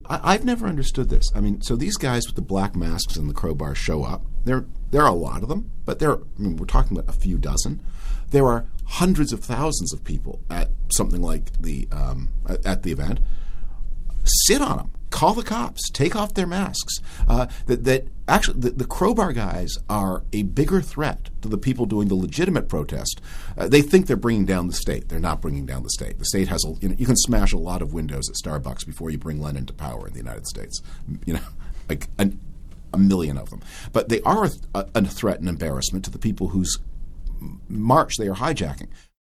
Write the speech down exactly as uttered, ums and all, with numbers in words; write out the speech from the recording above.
I, I've never understood this. I mean, so these guys with the black masks and the crowbars show up. There, there are a lot of them, but there. I mean, we're talking about a few dozen. There are hundreds of thousands of people at something like the um, at, at the event. Sit on them. Call the cops. Take off their masks. Uh, that, that actually, the, the crowbar guys are a bigger threat to the people doing the legitimate protest. Uh, they think they're bringing down the state. They're not bringing down the state. The state has a, you know, you can smash a lot of windows at Starbucks before you bring Lenin to power in the United States. You know, like an, a million of them. But they are a, a, a threat and embarrassment to the people whose march they are hijacking.